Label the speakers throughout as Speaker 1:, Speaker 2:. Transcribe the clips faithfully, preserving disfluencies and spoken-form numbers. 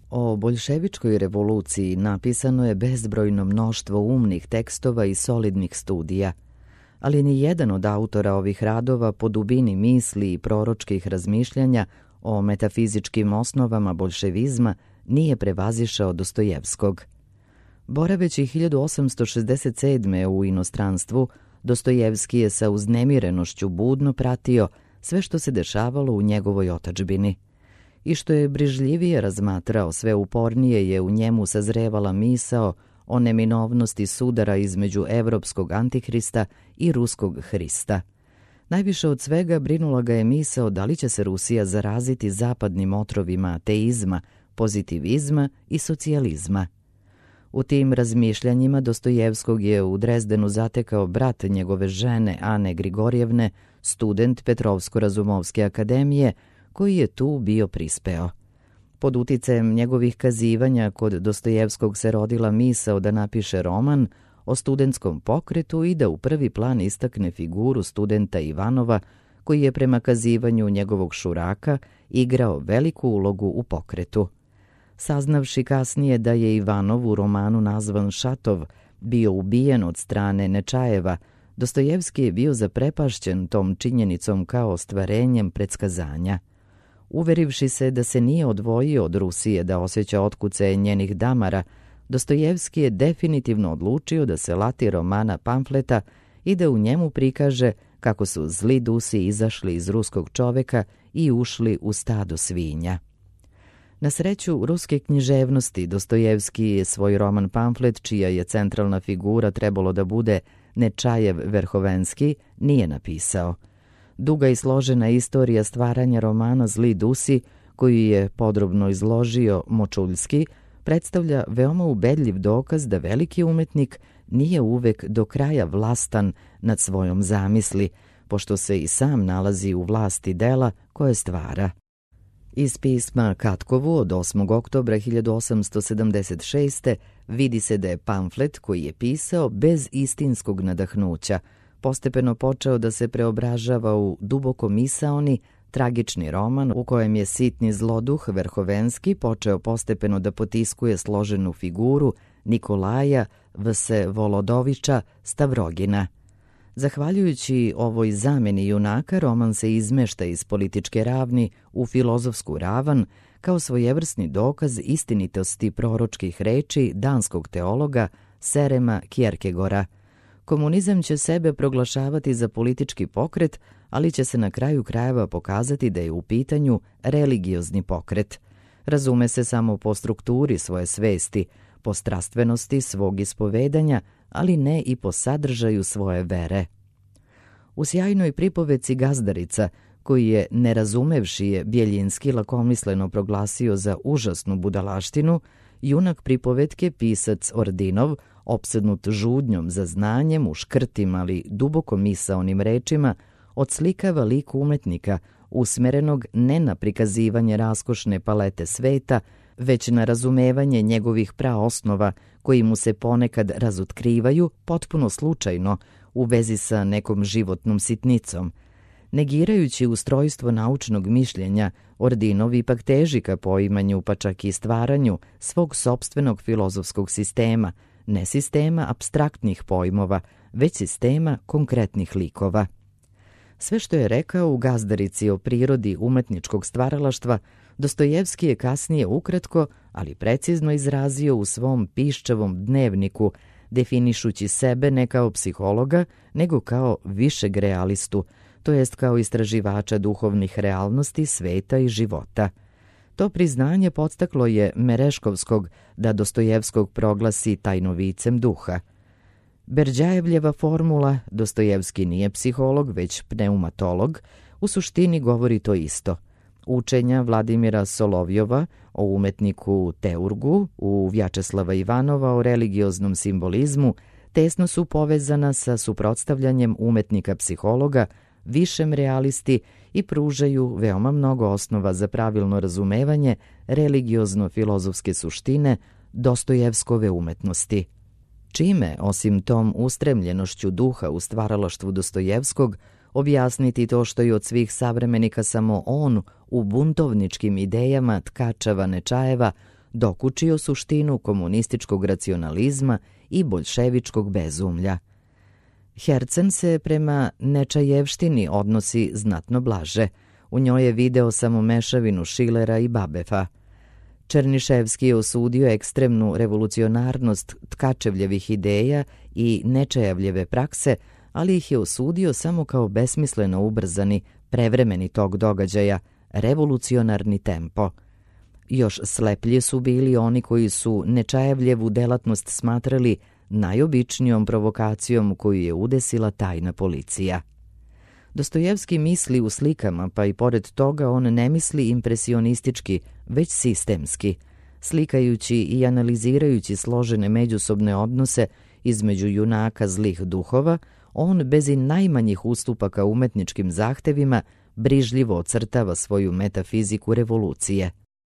Speaker 1: O boljševičkoj revoluciji napisano je bezbrojno mnoštvo umnih tekstova i solidnih studija, ali ni jedan od autora ovih radova po dubini misli i proročkih razmišljanja o metafizičkim osnovama boljševizma nije prevazišao Dostojevskog. Boraveći hiljadu osamsto šezdeset sedme. u inostranstvu, Dostojevski je sa uznemirenošću budno pratio sve što se dešavalo u njegovoj otadžbini. I što je brižljivije razmatrao, sve upornije je u njemu sazrevala misao o neminovnosti sudara između evropskog antihrista i ruskog Hrista. Najviše od svega brinula ga je misao da li će se Rusija zaraziti zapadnim otrovima ateizma, pozitivizma i socijalizma. U tim razmišljanjima Dostojevskog je u Drezdenu zatekao brat njegove žene Ane Grigorjevne, student Petrovsko-Razumovske akademije, koji je tu bio prispeo. Pod uticajem njegovih kazivanja kod Dostojevskog se rodila misao da napiše roman o studentskom pokretu i da u prvi plan istakne figuru studenta Ivanova, koji je prema kazivanju njegovog šuraka igrao veliku ulogu u pokretu. Saznavši kasnije da je Ivanov u romanu nazvan Šatov bio ubijen od strane Nečajeva, Dostojevski je bio zaprepašćen tom činjenicom kao ostvarenjem predskazanja. Uverivši se da se nije odvojio od Rusije da osjeća otkucaje njenih damara, Dostojevski je definitivno odlučio da se lati romana Pamfleta i da u njemu prikaže kako su zli dusi izašli iz ruskog čoveka i ušli u stado svinja. Na sreću ruske književnosti, Dostojevski je svoj roman Pamflet, čija je centralna figura trebalo da bude Nečajev Verhovenski, nije napisao. Duga i složena istorija stvaranja romana Zli dusi, koju je podrobno izložio Močuljski, predstavlja veoma ubedljiv dokaz da veliki umetnik nije uvek do kraja vlastan nad svojom zamisli, pošto se i sam nalazi u vlasti dela koje stvara. Iz pisma Katkovu od osmog oktobra hiljadu osamsto sedamdeset šeste. vidi se da je pamflet koji je pisao bez istinskog nadahnuća postepeno počeo da se preobražava u duboko misaoni, tragični roman u kojem je sitni zloduh Verhovenski počeo postepeno da potiskuje složenu figuru Nikolaja Vse Volodovića Stavrogina. Zahvaljujući ovoj zameni junaka, roman se izmešta iz političke ravni u filozofsku ravan kao svojevrsni dokaz istinitosti proročkih reči danskog teologa Serema Kierkegora. Komunizam će sebe proglašavati za politički pokret, ali će se na kraju krajeva pokazati da je u pitanju religiozni pokret. Razume se samo po strukturi svoje svesti, po strastvenosti svog ispovedanja, ali ne i po sadržaju svoje vere. U sjajnoj pripoveci Gazdarica, koji je, ne razumevši je, Bjeljinski lakomisleno proglasio za užasnu budalaštinu, junak pripovetke, pisac Ordinov, opsednut žudnjom za znanjem u škrtim, ali duboko misaonim rečima, odslikava lik umetnika, usmerenog ne na prikazivanje raskošne palete sveta, već na razumevanje njegovih praosnova, koji mu se ponekad razotkrivaju potpuno slučajno u vezi sa nekom životnom sitnicom. Negirajući ustrojstvo naučnog mišljenja, Ordinov ipak teži ka poimanju, pa čak i stvaranju svog sopstvenog filozofskog sistema, ne sistema apstraktnih pojmova, već sistema konkretnih likova. Sve što je rekao u Gazdarici o prirodi umetničkog stvaralaštva, Dostojevski je kasnije ukratko, ali precizno izrazio u svom piščavom dnevniku, definišući sebe ne kao psihologa, nego kao višeg realistu, to jest kao istraživača duhovnih realnosti, sveta i života. To priznanje podstaklo je Mereškovskog da Dostojevskog proglasi tajnovicem duha. Berđajevljeva formula Dostojevski nije psiholog, već pneumatolog, u suštini govori to isto. Učenja Vladimira Solovjova o umetniku Teurgu, u Vjačeslava Ivanova o religioznom simbolizmu, tesno su povezana sa suprotstavljanjem umetnika psihologa višem realisti i pružaju veoma mnogo osnova za pravilno razumevanje religiozno-filozofske suštine Dostojevskove umetnosti. Čime, osim tom ustremljenošću duha u stvaralaštvu Dostojevskog, objasniti to što je od svih savremenika samo on u buntovničkim idejama Tkačeva Nečajeva dokučio suštinu komunističkog racionalizma i boljševičkog bezumlja. Hercen se prema nečajevštini odnosi znatno blaže. U njoj je video samo mešavinu Šilera i Babefa. Černiševski je osudio ekstremnu revolucionarnost Tkačevljevih ideja i Nečajevljeve prakse, ali ih je osudio samo kao besmisleno ubrzani, prevremeni tok događaja, revolucionarni tempo. Još sleplji su bili oni koji su Nečajevljevu delatnost smatrali najobičnijom provokacijom koju je udesila tajna policija. Dostojevski misli u slikama, pa i pored toga on ne misli impresionistički, već sistemski, slikajući i analizirajući složene međusobne odnose između junaka zlih duhova, on bez i najmanjih ustupaka umetničkim zahtevima brižljivo ocrtava svoju metafiziku revolucije.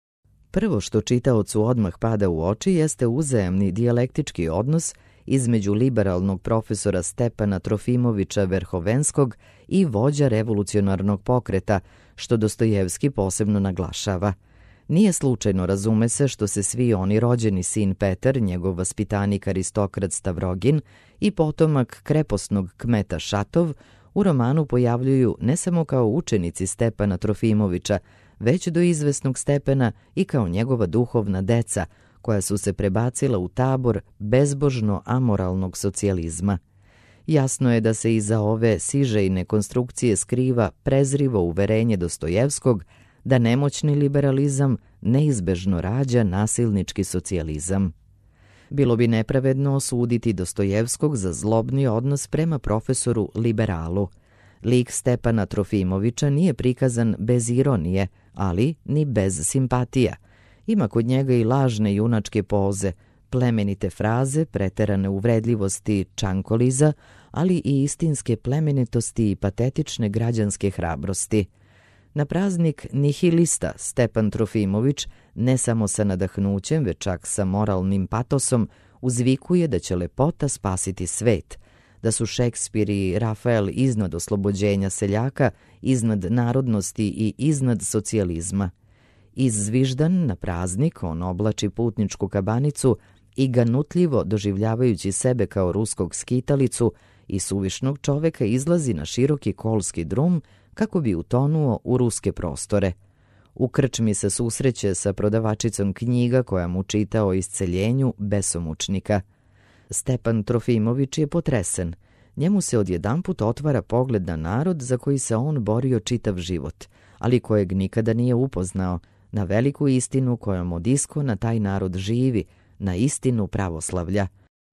Speaker 1: Prvo što čitaocu odmah pada u oči jeste uzajamni dijalektički odnos između liberalnog profesora Stepana Trofimovića Verhovenskog i vođa revolucionarnog pokreta, što Dostojevski posebno naglašava. Nije slučajno, razume se, što se svi oni rođeni sin Petar, njegov vaspitanik aristokrat Stavrogin i potomak kreposnog kmeta Šatov u romanu pojavljuju ne samo kao učenici Stepana Trofimovića, već do izvesnog stepena i kao njegova duhovna deca, koja su se prebacila u tabor bezbožno amoralnog socijalizma. Jasno je da se iza ove sižejne konstrukcije skriva prezrivo uverenje Dostojevskog da nemoćni liberalizam neizbežno rađa nasilnički socijalizam. Bilo bi nepravedno osuditi Dostojevskog za zlobni odnos prema profesoru liberalu. Lik Stepana Trofimovića nije prikazan bez ironije, ali ni bez simpatija. Ima kod njega i lažne junačke poze, plemenite fraze, preterane uvredljivosti čankoliza, ali i istinske plemenitosti i patetične građanske hrabrosti. Na praznik nihilista Stepan Trofimović ne samo sa nadahnućem, već čak sa moralnim patosom uzvikuje da će lepota spasiti svet, da su Šekspir i Rafael iznad oslobođenja seljaka, iznad narodnosti i iznad socijalizma. Izzviždan na praznik on oblači putničku kabanicu i ganutljivo doživljavajući sebe kao ruskog skitalicu i suvišnog čoveka izlazi na široki kolski drum kako bi utonuo u ruske prostore. U krčmi se susreće sa prodavačicom knjiga koja mu čita o isceljenju besomučnika. Stepan Trofimović je potresen. Njemu se odjedanput otvara pogled na narod za koji se on borio čitav život, ali kojeg nikada nije upoznao, na veliku istinu kojom od iskona taj narod živi, na istinu pravoslavlja.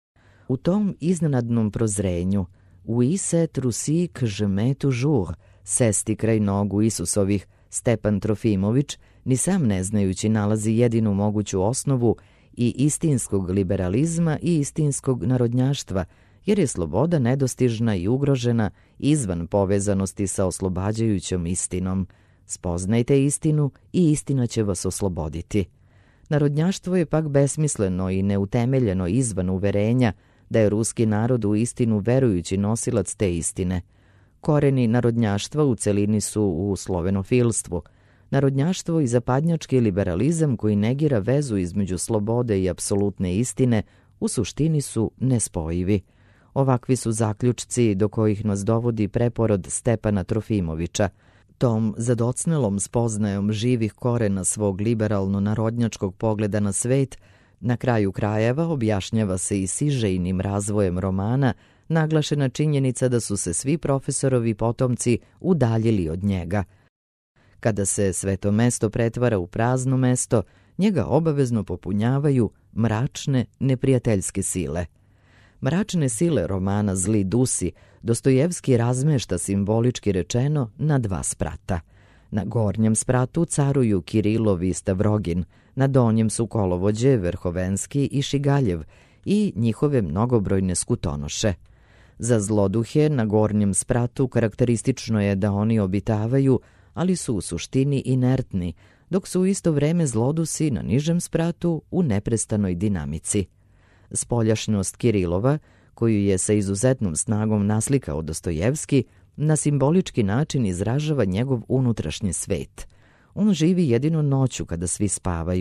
Speaker 1: U tom iznenadnom prozrenju, oui c'est Russie que je mets toujours, sesti kraj nogu Isusovih, Stepan Trofimović, ni sam ne znajući, nalazi jedinu moguću osnovu i istinskog liberalizma i istinskog narodnjaštva, jer je sloboda nedostižna i ugrožena izvan povezanosti sa oslobađajućom istinom. Spoznajte istinu i istina će vas osloboditi. Narodnjaštvo je pak besmisleno i neutemeljeno izvan uverenja da je ruski narod u istinu verujući nosilac te istine. Koreni narodnjaštva u celini su u slovenofilstvu. Narodnjaštvo i zapadnjački liberalizam koji negira vezu između slobode i apsolutne istine u suštini su nespojivi. Ovakvi su zaključci do kojih nas dovodi preporod Stepana Trofimovića. Tom zadocnelom spoznajom živih korena svog liberalno-narodnjačkog pogleda na svet, na kraju krajeva objašnjava se i sižejnim razvojem romana, naglašena činjenica da su se svi profesorovi potomci udaljili od njega. Kada se sveto mesto pretvara u prazno mesto, njega obavezno popunjavaju mračne, neprijateljske sile. Mračne sile romana Zli dusi Dostojevski razmešta simbolički rečeno na dva sprata. Na gornjem spratu caruju Kirilov i Stavrogin, na donjem su kolovođe Verhovenski i Šigaljev i njihove mnogobrojne skutonoše. Za zloduhe na gornjem spratu karakteristično je da oni obitavaju, ali su u suštini inertni, dok su u isto vreme zlodusi na nižem spratu u neprestanoj dinamici. Spoljašnjost Kirilova, koju je sa izuzetnom snagom naslikao Dostojevski, na simbolički način izražava njegov unutrašnji svet. On živi jedino noću kada svi spavaju,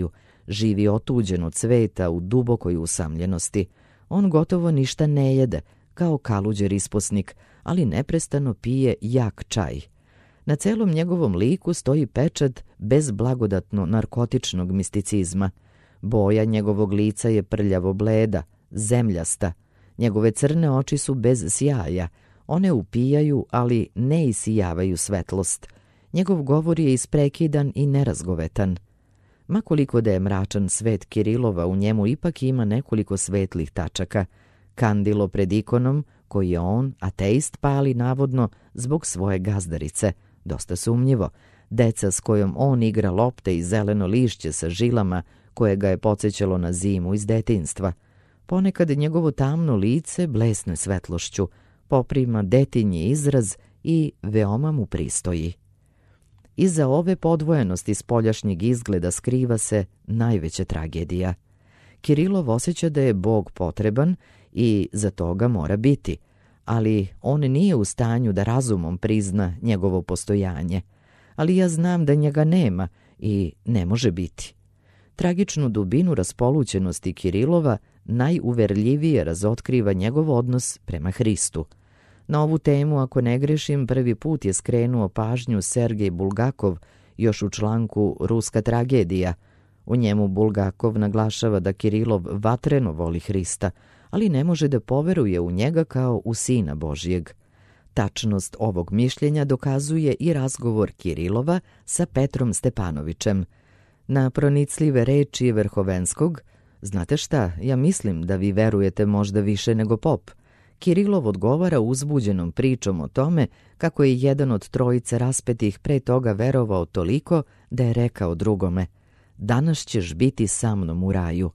Speaker 1: živi otuđen od sveta u dubokoj usamljenosti. On gotovo ništa ne jede, kao kaluđer isposnik, ali neprestano pije jak čaj. Na celom njegovom liku stoji pečat bez blagodatno narkotičnog misticizma. Boja njegovog lica je prljavo bleda, zemljasta. Njegove crne oči su bez sjaja. One upijaju, ali ne isijavaju svetlost. Njegov govor je isprekidan i nerazgovetan. Ma koliko da je mračan svet Kirilova, u njemu ipak ima nekoliko svetlih tačaka. Kandilo pred ikonom, koji je on, ateist, pali navodno zbog svoje gazdarice. Dosta sumnjivo. Deca s kojom on igra lopte i zeleno lišće sa žilama, koje ga je podsjećalo na zimu iz detinjstva. Ponekad njegovo tamno lice blesne svetlošću, poprima detinji izraz i veoma mu pristoji. Iza ove podvojenosti spoljašnjeg izgleda skriva se najveća tragedija. Kirilov osjeća da je Bog potreban i za toga mora biti, ali on nije u stanju da razumom prizna njegovo postojanje. Ali ja znam da njega nema i ne može biti. Tragičnu dubinu raspolućenosti Kirilova najuverljivije razotkriva njegov odnos prema Hristu. Na ovu temu, ako ne grešim, prvi put je skrenuo pažnju Sergej Bulgakov još u članku Ruska tragedija. U njemu Bulgakov naglašava da Kirilov vatreno voli Hrista, ali ne može da poveruje u njega kao u Sina Božjeg. Tačnost ovog mišljenja dokazuje i razgovor Kirilova sa Petrom Stepanovićem. Na pronicljive reči Verhovenskog: "Znate šta, ja mislim da vi verujete možda više nego pop." Kirilov odgovara uzbuđenom pričom o tome kako je jedan od trojice raspetih pre toga verovao toliko da je rekao drugome: "Danas ćeš biti sa mnom u raju."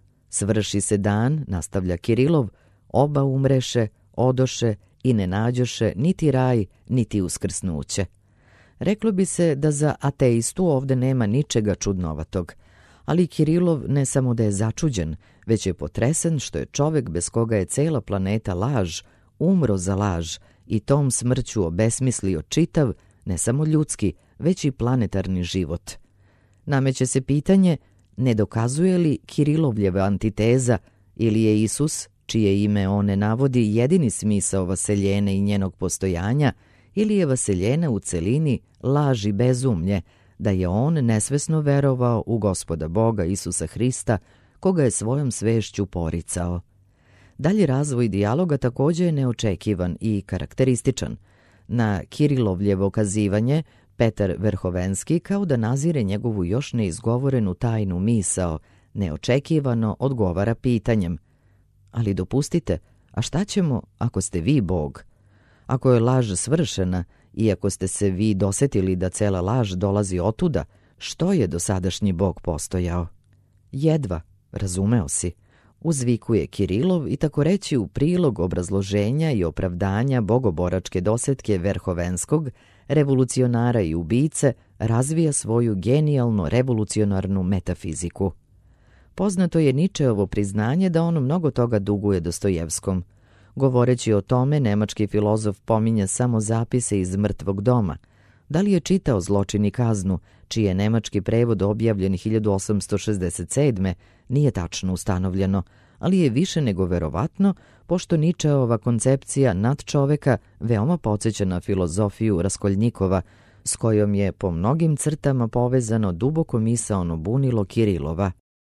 Speaker 1: Svrši se dan, nastavlja Kirilov, oba umreše, odoše i ne nađoše niti raj, niti uskrsnuće. Reklo bi se da za ateistu ovde nema ničega čudnovatog, ali Kirilov ne samo da je začuđen, već je potresen što je čovek bez koga je cela planeta laž, umro za laž i tom smrću obesmislio čitav, ne samo ljudski, već i planetarni život. Nameće se pitanje, ne dokazuje li Kirilovljeva antiteza ili je Isus, čije ime on ne navodi, jedini smisao vaseljene i njenog postojanja, ili je vaseljena u celini laž i bezumlje, da je on nesvesno verovao u Gospoda Boga Isusa Hrista, koga je svojom svešću poricao. Dalji razvoj dijaloga također je neočekivan i karakterističan. Na Kirilovljevo kazivanje Petar Verhovenski kao da nazire njegovu još neizgovorenu tajnu misao, neočekivano odgovara pitanjem: "Ali dopustite, a šta ćemo ako ste vi Bog? Ako je laž svršena i ako ste se vi dosetili da cela laž dolazi otuda, što je dosadašnji Bog postojao?" "Jedva, razumeo si," uzvikuje Kirilov i tako reći u prilog obrazloženja i opravdanja bogoboračke dosetke Verhovenskog, revolucionara i ubice, razvija svoju genijalno revolucionarnu metafiziku. Poznato je Ničeovo priznanje da on mnogo toga duguje Dostojevskom. Govoreći o tome, nemački filozof pominje samo zapise iz Mrtvog doma. Da li je čitao Zločin i kaznu, čiji je nemački prevod objavljen hiljadu osamsto šezdeset sedme, nije tačno ustanovljeno, ali je više nego verovatno, pošto Ničeova koncepcija nadčoveka veoma podsjeća na filozofiju Raskoljnikova, s kojom je po mnogim crtama povezano duboko misaono bunilo Kirilova.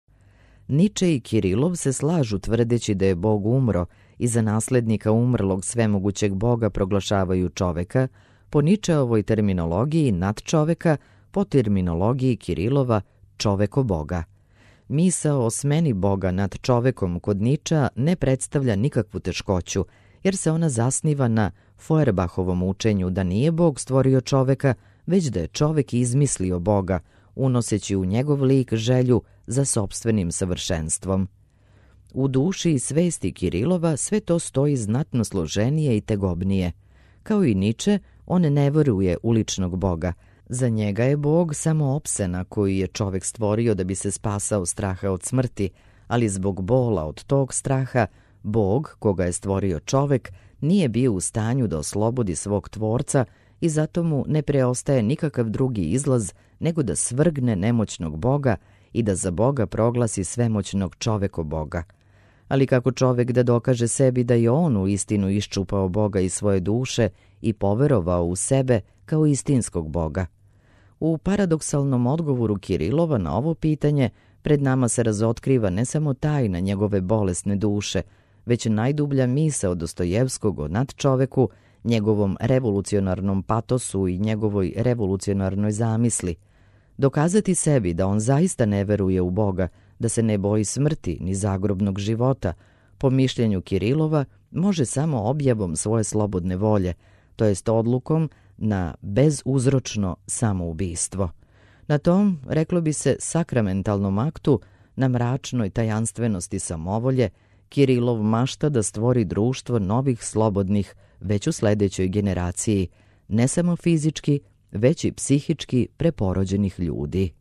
Speaker 1: Niče i Kirilov se slažu tvrdeći da je Bog umro i za naslednika umrlog svemogućeg Boga proglašavaju čoveka, po Ničeovoj terminologiji nadčoveka, po terminologiji Kirilova čoveko Boga. Misao o smeni Boga nad čovekom kod Ničea ne predstavlja nikakvu teškoću, jer se ona zasniva na Feuerbachovom učenju da nije Bog stvorio čoveka, već da je čovek izmislio Boga, unoseći u njegov lik želju za sopstvenim savršenstvom. U duši i svesti Kirilova sve to stoji znatno složenije i tegobnije. Kao i Niče, on ne veruje u ličnog Boga. Za njega je Bog samo opsena koju je čovek stvorio da bi se spasao straha od smrti, ali zbog bola od tog straha, Bog, koga je stvorio čovek, nije bio u stanju da oslobodi svog tvorca i zato mu ne preostaje nikakav drugi izlaz nego da svrgne nemoćnog Boga i da za Boga proglasi svemoćnog čoveko Boga. Ali kako čovek da dokaže sebi da je on u istinu iščupao Boga iz svoje duše i poverovao u sebe kao istinskog Boga? U paradoksalnom odgovoru Kirilova na ovo pitanje pred nama se razotkriva ne samo tajna njegove bolesne duše, već najdublja misao Dostojevskog o nadčoveku, njegovom revolucionarnom patosu i njegovoj revolucionarnoj zamisli. Dokazati sebi da on zaista ne veruje u Boga, da se ne boji smrti ni zagrobnog života, po mišljenju Kirilova, može samo objavom svoje slobodne volje, to jest odlukom na bezuzročno samoubistvo. Na tom, reklo bi se, sakramentalnom aktu, na mračnoj tajanstvenosti samovolje, Kirilov mašta da stvori društvo novih slobodnih već u sledećoj generaciji, ne samo fizički, već i psihički preporođenih ljudi.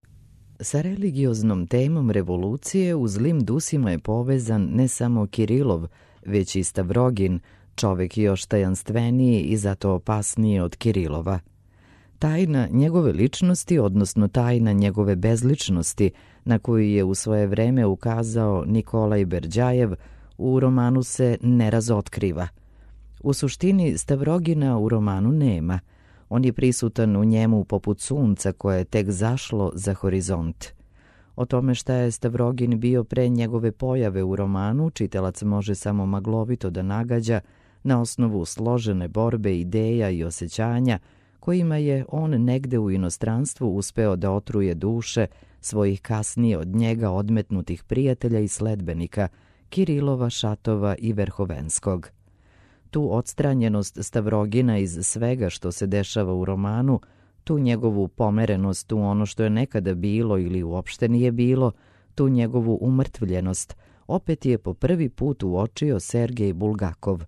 Speaker 1: Sa religioznom temom revolucije u Zlim dusima je povezan ne samo Kirilov, već i Stavrogin, čovek još tajanstveniji i zato opasniji od Kirilova. Tajna njegove ličnosti, odnosno tajna njegove bezličnosti, na koju je u svoje vreme ukazao Nikolaj Berdjajev, u romanu se ne razotkriva. U suštini Stavrogina u romanu nema. On je prisutan u njemu poput sunca koje je tek zašlo za horizont. O tome šta je Stavrogin bio pre njegove pojave u romanu, čitalac može samo maglovito da nagađa na osnovu složene borbe ideja i osjećanja kojima je on negde u inostranstvu uspeo da otruje duše svojih kasnije od njega odmetnutih prijatelja i sledbenika Kirilova, Šatova i Verhovenskog. Tu odstranjenost Stavrogina iz svega što se dešava u romanu, tu njegovu pomerenost u ono što je nekada bilo ili uopšte nije bilo, tu njegovu umrtvljenost, opet je po prvi put uočio Sergej Bulgakov.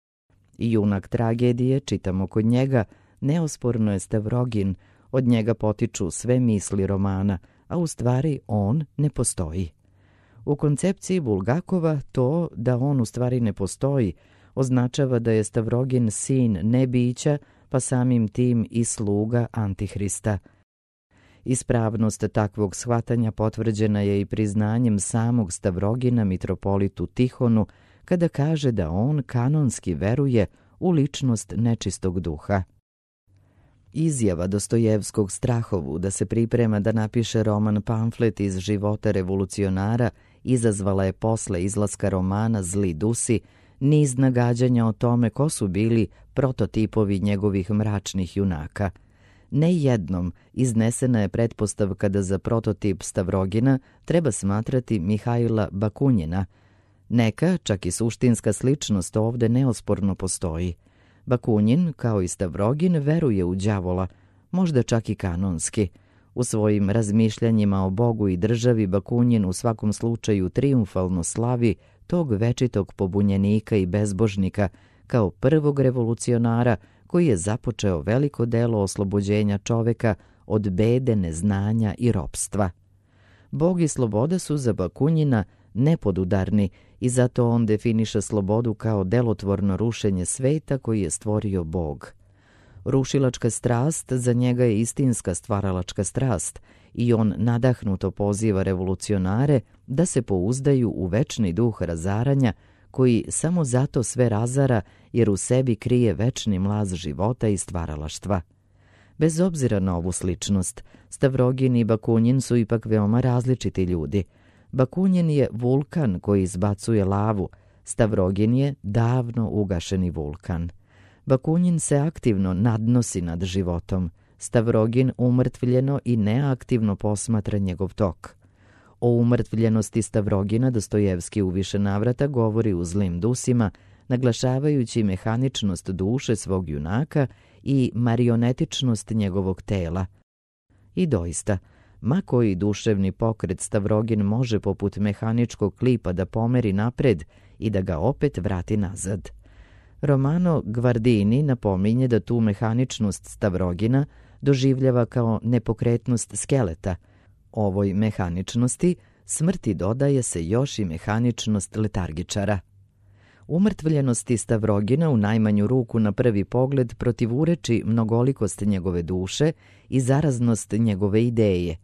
Speaker 1: I junak tragedije, čitamo kod njega, neosporno je Stavrogin, od njega potiču sve misli romana, a u stvari on ne postoji. U koncepciji Bulgakova to da on u stvari ne postoji označava da je Stavrogin sin nebića, pa samim tim i sluga Antihrista. Ispravnost takvog shvatanja potvrđena je i priznanjem samog Stavrogina mitropolitu Tihonu, kada kaže da on kanonski veruje u ličnost nečistog duha. Izjava Dostojevskog Strahovu da se priprema da napiše roman pamflet iz života revolucionara izazvala je posle izlaska romana Zli dusi niz nagađanja o tome ko su bili prototipovi njegovih mračnih junaka. Ne jednom iznesena je pretpostavka da za prototip Stavrogina treba smatrati Mihajla Bakunjina. Neka, čak i suštinska sličnost ovde neosporno postoji. Bakunjin, kao i Stavrogin, veruje u đavola, možda čak i kanonski. U svojim razmišljanjima o Bogu i državi Bakunjin u svakom slučaju trijumfalno slavi tog večitog pobunjenika i bezbožnika kao prvog revolucionara koji je započeo veliko delo oslobođenja čoveka od bede, neznanja i ropstva. Bog i sloboda su za Bakunjina nepodudarni i zato on definiše slobodu kao delotvorno rušenje sveta koji je stvorio Bog. Rušilačka strast za njega je istinska stvaralačka strast i on nadahnuto poziva revolucionare da se pouzdaju u večni duh razaranja koji samo zato sve razara jer u sebi krije večni mlaz života i stvaralaštva. Bez obzira na ovu sličnost, Stavrogin i Bakunjin su ipak veoma različiti ljudi. Bakunjin je vulkan koji izbacuje lavu, Stavrogin je davno ugašeni vulkan. Bakunjin se aktivno nadnosi nad životom, Stavrogin umrtvljeno i neaktivno posmatra njegov tok. O umrtvljenosti Stavrogina Dostojevski u više navrata govori u Zlim dusima, naglašavajući mehaničnost duše svog junaka i marionetičnost njegovog tela. I doista, ma koji duševni pokret Stavrogin može poput mehaničkog klipa da pomeri napred i da ga opet vrati nazad. Romano Gvardini napominje da tu mehaničnost Stavrogina doživljava kao nepokretnost skeleta. Ovoj mehaničnosti smrti dodaje se još i mehaničnost letargičara. Umrtvljenosti Stavrogina u najmanju ruku na prvi pogled protivureči mnogolikost njegove duše i zaraznost njegove ideje.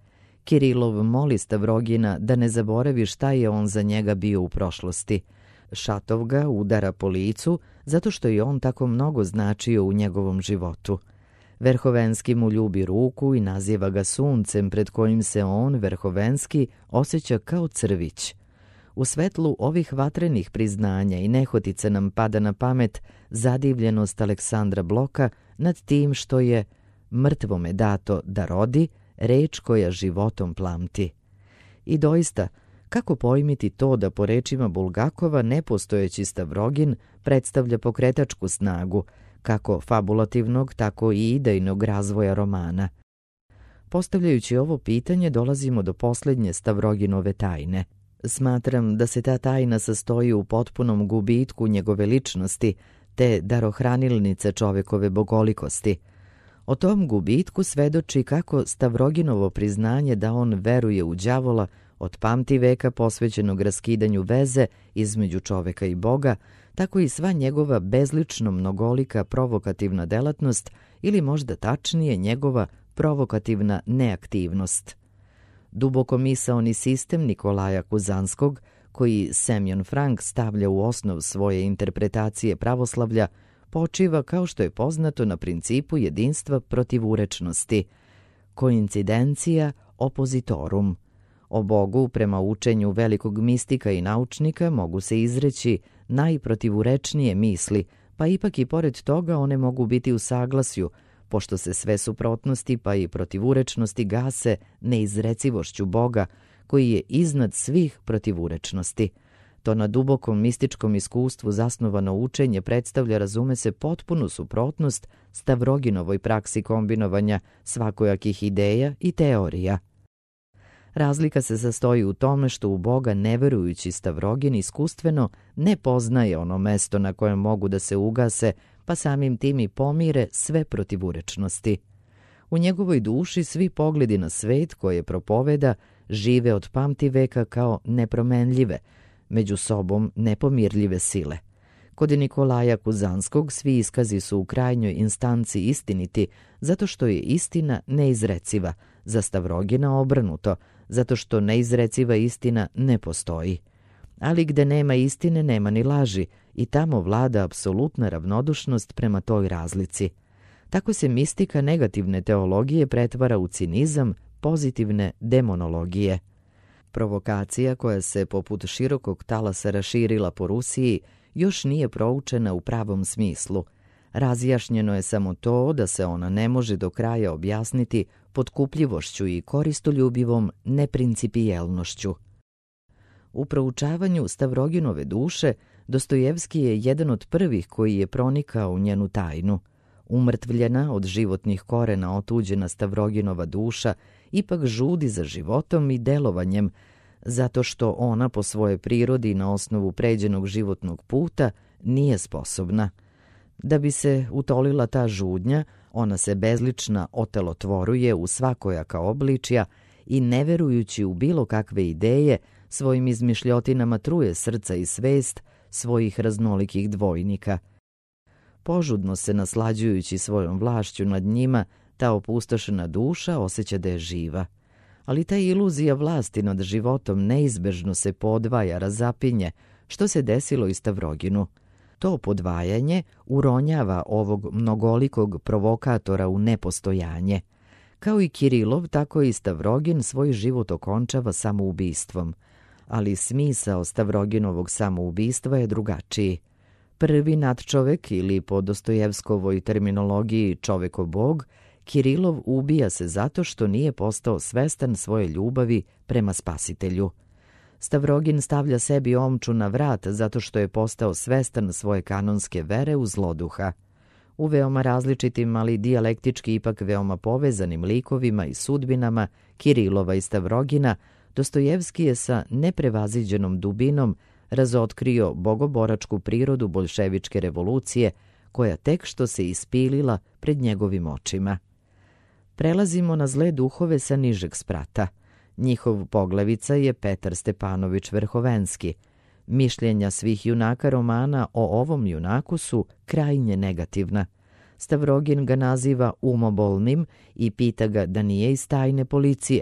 Speaker 1: Kirilov moli Stavrogina da ne zaboravi šta je on za njega bio u prošlosti. Šatov ga udara po licu zato što je on tako mnogo značio u njegovom životu. Verhovenski mu ljubi ruku i naziva ga suncem pred kojim se on, Verhovenski, osjeća kao crvić. U svetlu ovih vatrenih priznanja i nehotice nam pada na pamet zadivljenost Aleksandra Bloka nad tim što je mrtvome dato da rodi, reč koja životom plamti. I doista, kako pojmiti to da po rečima Bulgakova nepostojeći Stavrogin predstavlja pokretačku snagu, kako fabulativnog, tako i idejnog razvoja romana? Postavljajući ovo pitanje dolazimo do posljednje Stavroginove tajne. Smatram da se ta tajna sastoji u potpunom gubitku njegove ličnosti, te darohranilnice čovekove bogolikosti. O tom gubitku svedoči kako Stavroginovo priznanje da on veruje u đavola od pamti veka posvećenog raskidanju veze između čoveka i Boga, tako i sva njegova bezlično mnogolika provokativna delatnost ili možda tačnije njegova provokativna neaktivnost. Duboko misaoni sistem Nikolaja Kuzanskog, koji Semjon Frank stavlja u osnov svoje interpretacije pravoslavlja, počiva, kao što je poznato, na principu jedinstva protivurečnosti, koincidencija oppositorum. O Bogu, prema učenju velikog mistika i naučnika, mogu se izreći najprotivurečnije misli, pa ipak i pored toga one mogu biti u saglasju, pošto se sve suprotnosti pa i protivurečnosti gase neizrecivošću Boga, koji je iznad svih protivurečnosti. To na dubokom mističkom iskustvu zasnovano učenje predstavlja, razume se, potpunu suprotnost Stavroginovoj praksi kombinovanja svakojakih ideja i teorija. Razlika se sastoji u tome što u Boga neverujući Stavrogin iskustveno ne poznaje ono mesto na kojem mogu da se ugase, pa samim tim i pomire sve protivurečnosti. U njegovoj duši svi pogledi na svet koje propoveda žive od pamti veka kao nepromenljive, među sobom nepomirljive sile. Kod Nikolaja Kuzanskog svi iskazi su u krajnjoj instanci istiniti, zato što je istina neizreciva, za Stavrogina obrnuto, zato što neizreciva istina ne postoji. Ali gde nema istine, nema ni laži, i tamo vlada apsolutna ravnodušnost prema toj razlici. Tako se mistika negativne teologije pretvara u cinizam pozitivne demonologije. Provokacija koja se poput širokog talasa raširila po Rusiji još nije proučena u pravom smislu. Razjašnjeno je samo to da se ona ne može do kraja objasniti potkupljivošću i koristoljubivom neprincipijelnošću. U proučavanju Stavroginove duše Dostojevski je jedan od prvih koji je pronikao u njenu tajnu. Umrtvljena, od životnih korena otuđena Stavroginova duša ipak žudi za životom i delovanjem, zato što ona po svojoj prirodi na osnovu pređenog životnog puta nije sposobna. Da bi se utolila ta žudnja, ona se bezlična otelotvoruje u svakojaka obličja i, neverujući u bilo kakve ideje, svojim izmišljotinama truje srca i svest svojih raznolikih dvojnika. Požudno se naslađujući svojom vlašću nad njima, ta opustošena duša osjeća da je živa. Ali ta iluzija vlasti nad životom neizbežno se podvaja, razapinje, što se desilo i Stavroginu. To podvajanje uronjava ovog mnogolikog provokatora u nepostojanje. Kao i Kirilov, tako i Stavrogin svoj život okončava samoubistvom. Ali smisao Stavroginovog samoubistva je drugačiji. Prvi nadčovek, ili po Dostojevskovoj terminologiji čoveko-bog, Kirilov ubija se zato što nije postao svestan svoje ljubavi prema Spasitelju. Stavrogin stavlja sebi omču na vrat zato što je postao svestan svoje kanonske vere u zloduha. U veoma različitim, ali dijalektički ipak veoma povezanim likovima i sudbinama Kirilova i Stavrogina, Dostojevski je sa neprevaziđenom dubinom razotkrio bogoboračku prirodu boljševičke revolucije, koja tek što se ispilila pred njegovim očima. Prelazimo na zle duhove sa nižeg sprata. Njihov poglavica je Petar Stepanović Verhovenski. Mišljenja svih junaka romana o ovom junaku su krajnje negativna. Stavrogin ga naziva umobolnim i pita ga da nije iz tajne policije.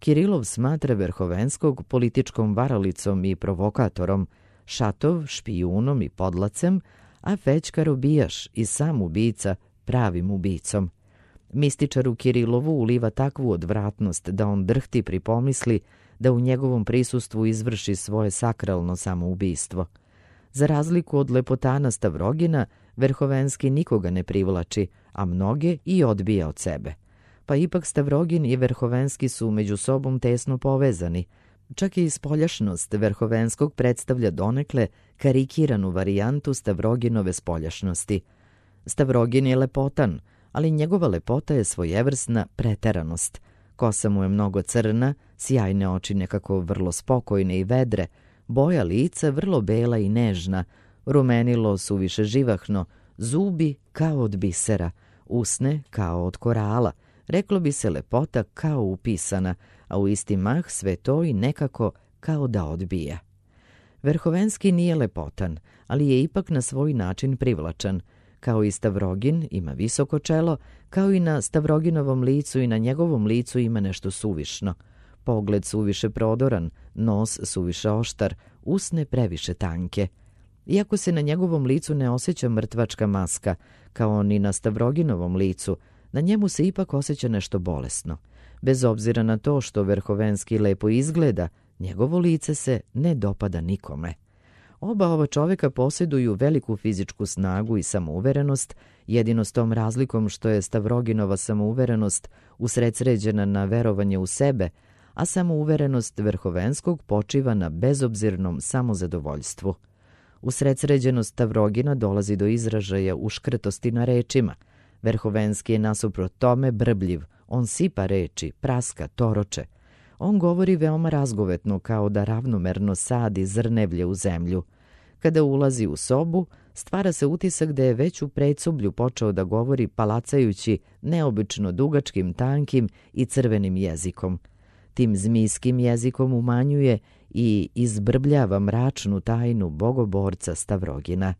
Speaker 1: Kirilov smatra Verhovenskog političkom varalicom i provokatorom, Šatov špijunom i podlacem, a Fećka robijaš i sam ubica pravim ubicom. Mističaru Kirilovu uliva takvu odvratnost da on drhti pri pomisli da u njegovom prisustvu izvrši svoje sakralno samoubistvo. Za razliku od lepotana Stavrogina, Verhovenski nikoga ne privlači, a mnoge i odbija od sebe. Pa ipak Stavrogin i Verhovenski su među sobom tesno povezani. Čak i spoljašnost Verhovenskog predstavlja donekle karikiranu varijantu Stavroginove spoljašnosti. Stavrogin je lepotan, ali njegova lepota je svojevrsna preteranost. Kosa mu je mnogo crna, sjajne oči nekako vrlo spokojne i vedre, boja lica vrlo bela i nežna, rumenilo suviše živahno, zubi kao od bisera, usne kao od korala, reklo bi se lepota kao upisana, a u isti mah sve to i nekako kao da odbija. Verhovenski nije lepotan, ali je ipak na svoj način privlačan. Kao i Stavrogin ima visoko čelo, kao i na Stavroginovom licu i na njegovom licu ima nešto suvišno. Pogled suviše prodoran, nos suviše oštar, usne previše tanke. Iako se na njegovom licu ne osjeća mrtvačka maska, kao ni na Stavroginovom licu, na njemu se ipak osjeća nešto bolesno. Bez obzira na to što Verhovenski lepo izgleda, njegovo lice se ne dopada nikome. Oba ova čovjeka posjeduju veliku fizičku snagu i samouverenost, jedino s tom razlikom što je Stavroginova samouverenost usredsređena na verovanje u sebe, a samouverenost Verhovenskog počiva na bezobzirnom samozadovoljstvu. Usredsređenost Stavrogina dolazi do izražaja u škrtosti na rečima. Verhovenski je nasuprot tome brbljiv, on sipa reči, praska, toroče. On govori veoma razgovetno, kao da ravnomerno sadi zrnevlje u zemlju. Kada ulazi u sobu, stvara se utisak da je već u predsoblju počeo da govori palacajući neobično dugačkim, tankim i crvenim jezikom. Tim zmijskim jezikom umanjuje i izbrbljava mračnu tajnu bogoborca Stavrogina.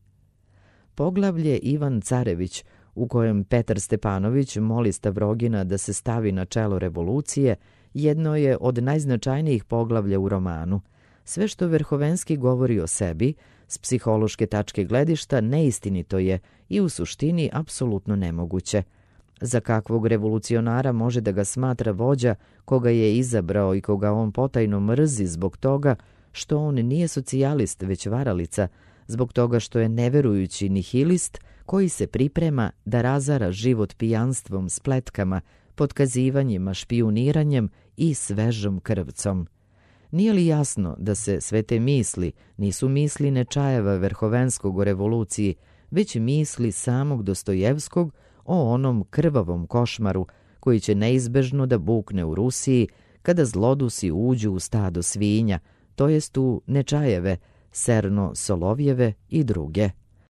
Speaker 1: Poglavlje Ivan Carević, u kojem Petar Stepanović moli Stavrogina da se stavi na čelo revolucije, jedno je od najznačajnijih poglavlja u romanu. Sve što Verhovenski govori o sebi, s psihološke tačke gledišta, neistinito je i u suštini apsolutno nemoguće. Za kakvog revolucionara može da ga smatra vođa koga je izabrao i koga on potajno mrzi zbog toga što on nije socijalist već varalica, zbog toga što je neverujući nihilist koji se priprema da razara život pijanstvom, spletkama, potkazivanjima, špijuniranjem i svežom krvcom. Nije li jasno da se sve te misli nisu misli Nečajeva Verhovenskog o revoluciji, već misli samog Dostojevskog o onom krvavom košmaru koji će neizbežno da bukne u Rusiji kada zlodusi uđu u stado svinja, to jest u Nečajeve, Serno Solovjeve i druge.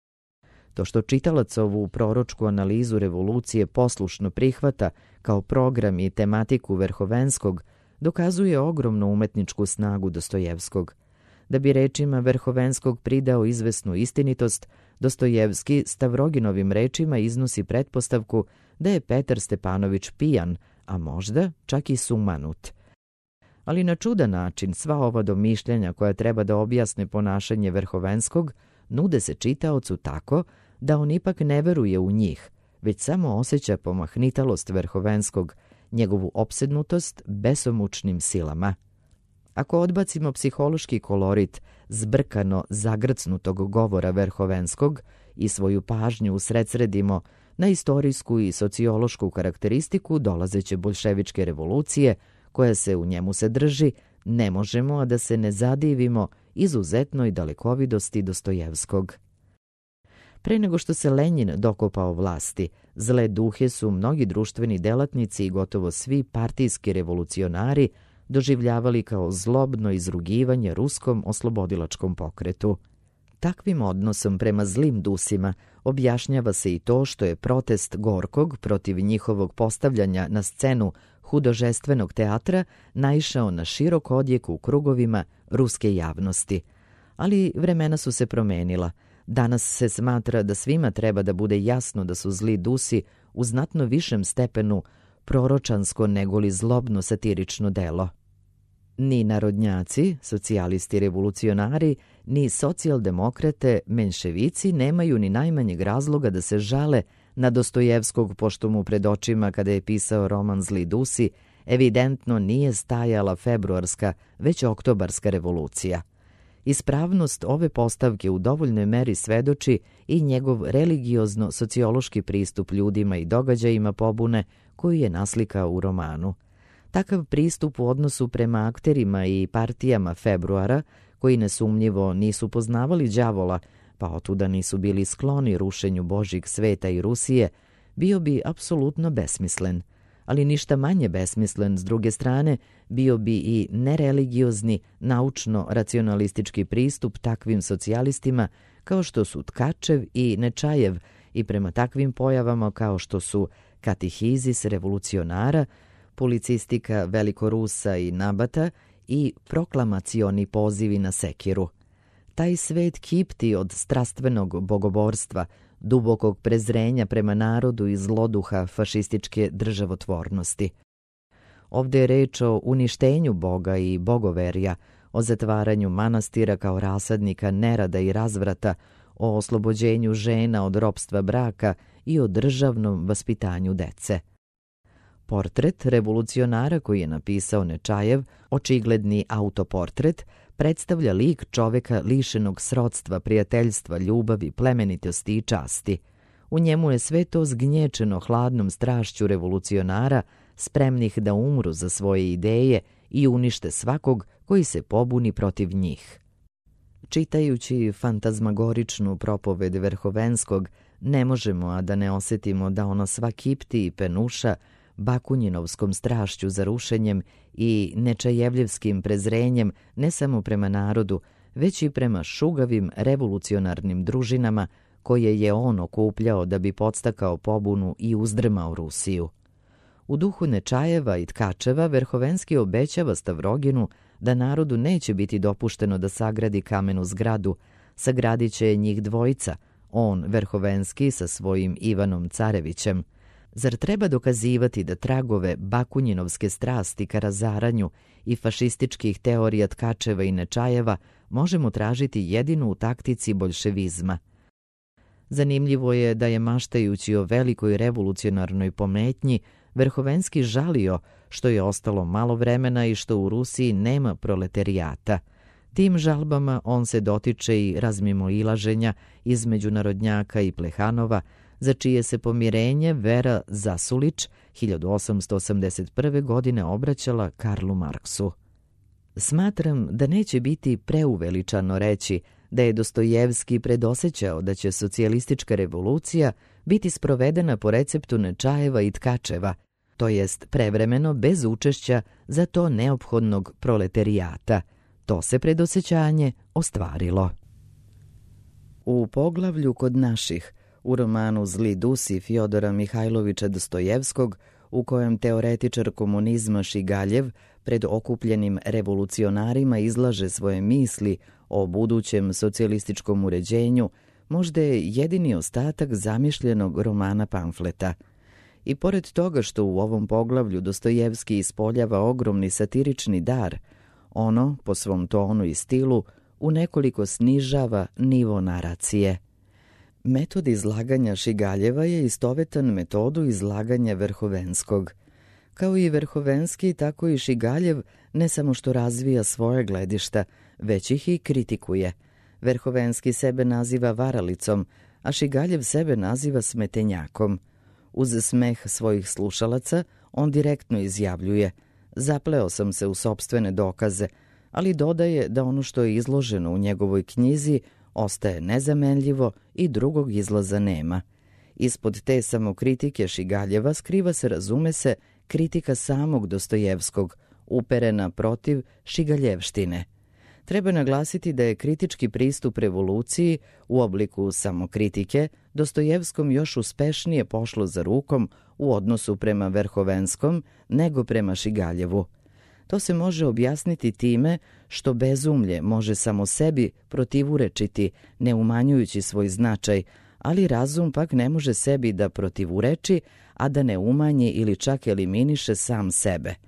Speaker 1: To što čitalac ovu proročku analizu revolucije poslušno prihvata kao program i tematiku Verhovenskog dokazuje ogromnu umetničku snagu Dostojevskog. Da bi rečima Verhovenskog pridao izvesnu istinitost, Dostojevski Stavroginovim rečima iznosi pretpostavku da je Petar Stepanović pijan, a možda čak i sumanut. Ali na čudan način sva ova domišljanja koja treba da objasne ponašanje Verhovenskog nude se čitaocu tako da on ipak ne veruje u njih, već samo osjeća pomahnitalost Verhovenskog, njegovu opsednutost besomučnim silama. Ako odbacimo psihološki kolorit zbrkano zagrcnutog govora Verhovenskog i svoju pažnju usredsredimo na istorijsku i sociološku karakteristiku dolazeće boljševičke revolucije, koja se u njemu sadrži, ne možemo a da se ne zadivimo izuzetnoj dalekovidosti Dostojevskog. Pre nego što se Lenjin dokopao vlasti, zle duhe su mnogi društveni delatnici i gotovo svi partijski revolucionari doživljavali kao zlobno izrugivanje ruskom oslobodilačkom pokretu. Takvim odnosom prema zlim dusima objašnjava se i to što je protest Gorkog protiv njihovog postavljanja na scenu hudožestvenog teatra naišao na širok odjek u krugovima ruske javnosti. Ali vremena su se promenila. Danas se smatra da svima treba da bude jasno da su zli dusi u znatno višem stepenu proročansko negoli zlobno satirično delo. Ni narodnjaci, socijalisti revolucionari, ni socijaldemokrate, menševici nemaju ni najmanjeg razloga da se žale na Dostojevskog, pošto mu pred očima kada je pisao roman Zli Dusi evidentno nije stajala februarska, već oktobarska revolucija. Ispravnost ove postavke u dovoljnoj meri svedoči i njegov religiozno-sociološki pristup ljudima i događajima pobune koju je naslikao u romanu. Takav pristup u odnosu prema akterima i partijama februara, koji nesumnjivo nisu poznavali đavola, pa otuda nisu bili skloni rušenju Božjeg sveta i Rusije, bio bi apsolutno besmislen. Ali ništa manje besmislen, s druge strane, bio bi i nereligiozni, naučno-racionalistički pristup takvim socijalistima kao što su Tkačev i Nečajev i prema takvim pojavama kao što su katehizis revolucionara, publicistika Velikorusa i Nabata i proklamacioni pozivi na sekiru. Taj svet kipti od strastvenog bogoborstva, dubokog prezrenja prema narodu i zloduha fašističke državotvornosti. Ovde je reč o uništenju Boga i bogoverja, o zatvaranju manastira kao rasadnika nerada i razvrata, o oslobođenju žena od ropstva braka i o državnom vaspitanju dece. Portret revolucionara koji je napisao Nečajev, očigledni autoportret, predstavlja lik čoveka lišenog srodstva, prijateljstva, ljubavi, plemenitosti i časti. U njemu je sve to zgnječeno hladnom strašću revolucionara, spremnih da umru za svoje ideje i unište svakog koji se pobuni protiv njih. Čitajući fantazmagoričnu propoved Verhovenskog, ne možemo a da ne osetimo da ona sva kipti i penuša Bakunjinovskom strašću za rušenjem i nečajevljevskim prezrenjem ne samo prema narodu, već i prema šugavim revolucionarnim družinama koje je on okupljao da bi podstakao pobunu i uzdrmao Rusiju. U duhu Nečajeva i Tkačeva Verhovenski obećava Stavroginu da narodu neće biti dopušteno da sagradi kamenu zgradu, sagradit će njih dvojica, on Verhovenski sa svojim Ivanom Carevićem. Zar treba dokazivati da tragove Bakunjinovske strasti ka razaranju i fašističkih teorija Tkačeva i Nečajeva možemo tražiti jedino u taktici boljševizma? Zanimljivo je da je, maštajući o velikoj revolucionarnoj pometnji, Verhovenski žalio što je ostalo malo vremena i što u Rusiji nema proletarijata. Tim žalbama on se dotiče i razmimoilaženja između narodnjaka i Plehanova, za čije se pomirenje Vera Zasulić hiljadu osamsto osamdeset prve. godine obraćala Karlu Marksu. Smatram da neće biti preuveličano reći da je Dostojevski predosećao da će socijalistička revolucija biti sprovedena po receptu Nečajeva i Tkačeva, to jest prevremeno bez učešća za to neophodnog proletarijata. To se predosećanje ostvarilo. U poglavlju Kod naših, u romanu Zli Dusi Fjodora Mihajlovića Dostojevskog, u kojem teoretičar komunizma Šigaljev pred okupljenim revolucionarima izlaže svoje misli o budućem socijalističkom uređenju, možda je jedini ostatak zamišljenog romana pamfleta. I pored toga što u ovom poglavlju Dostojevski ispoljava ogromni satirični dar, ono, po svom tonu i stilu, u nekoliko snižava nivo naracije. Metod izlaganja Šigaljeva je istovetan metodu izlaganja Verhovenskog. Kao i Verhovenski, tako i Šigaljev ne samo što razvija svoje gledišta, već ih i kritikuje. Verhovenski sebe naziva varalicom, a Šigaljev sebe naziva smetenjakom. Uz smeh svojih slušalaca, on direktno izjavljuje: zapleo sam se u sopstvene dokaze, ali dodaje da ono što je izloženo u njegovoj knjizi ostaje nezamenljivo i drugog izlaza nema. Ispod te samokritike Šigaljeva skriva se, razume se, kritika samog Dostojevskog, uperena protiv šigaljevštine. Treba naglasiti da je kritički pristup revoluciji u obliku samokritike Dostojevskom još uspešnije pošlo za rukom u odnosu prema Verhovenskom nego prema Šigaljevu. To se može objasniti time što bezumlje može samo sebi protivurečiti, ne umanjujući svoj značaj, ali razum pak ne može sebi da protivureči, a da ne umanji ili čak eliminiše sam sebe.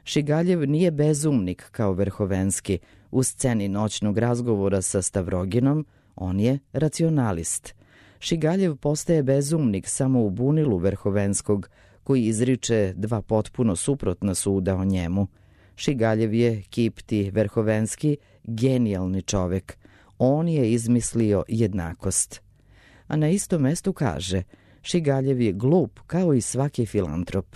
Speaker 1: Šigaljev nije bezumnik kao Verhovenski. U sceni noćnog razgovora sa Stavroginom on je racionalist. Šigaljev postaje bezumnik samo u bunilu Verhovenskog, koji izriče dva potpuno suprotna suda o njemu. Šigaljev je, kipti Verhovenski, genijalni čovek. On je izmislio jednakost. A na istom mestu kaže, Šigaljev je glup kao i svaki filantrop.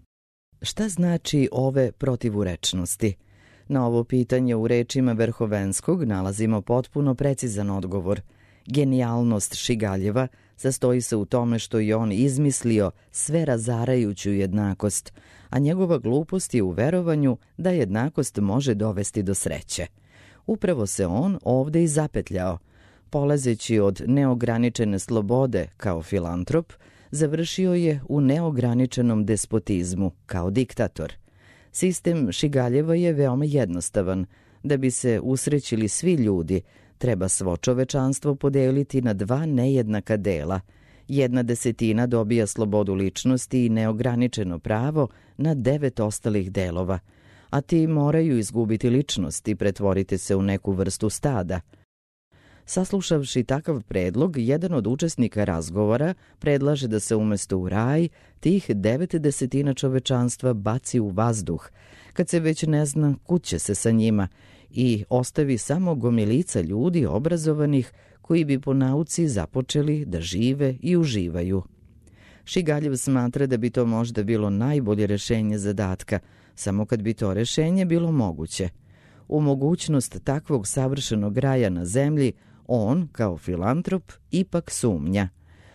Speaker 1: Šta znači ove protivurečnosti? Na ovo pitanje u rečima Verhovenskog nalazimo potpuno precizan odgovor. Genijalnost Šigaljeva sastoji se u tome što je on izmislio sve razarajuću jednakost, a njegova glupost je u verovanju da jednakost može dovesti do sreće. Upravo se on ovde i zapetljao. Polazeći od neograničene slobode kao filantrop, završio je u neograničenom despotizmu kao diktator. Sistem Šigaljeva je veoma jednostavan. Da bi se usrećili svi ljudi, treba svo čovečanstvo podeliti na dva nejednaka dela. Jedna desetina dobija slobodu ličnosti i neograničeno pravo na devet ostalih delova, a ti moraju izgubiti ličnost i pretvoriti se u neku vrstu stada. Saslušavši takav predlog, jedan od učesnika razgovora predlaže da se umesto u raj tih devet desetina čovečanstva baci u vazduh, kad se već ne zna kud će se sa njima, i ostavi samo gomilica ljudi obrazovanih koji bi po nauci započeli da žive i uživaju. Šigaljev smatra da bi to možda bilo najbolje rešenje zadatka, samo kad bi to rešenje bilo moguće. U mogućnost takvog savršenog raja na zemlji on, kao filantrop, ipak sumnja.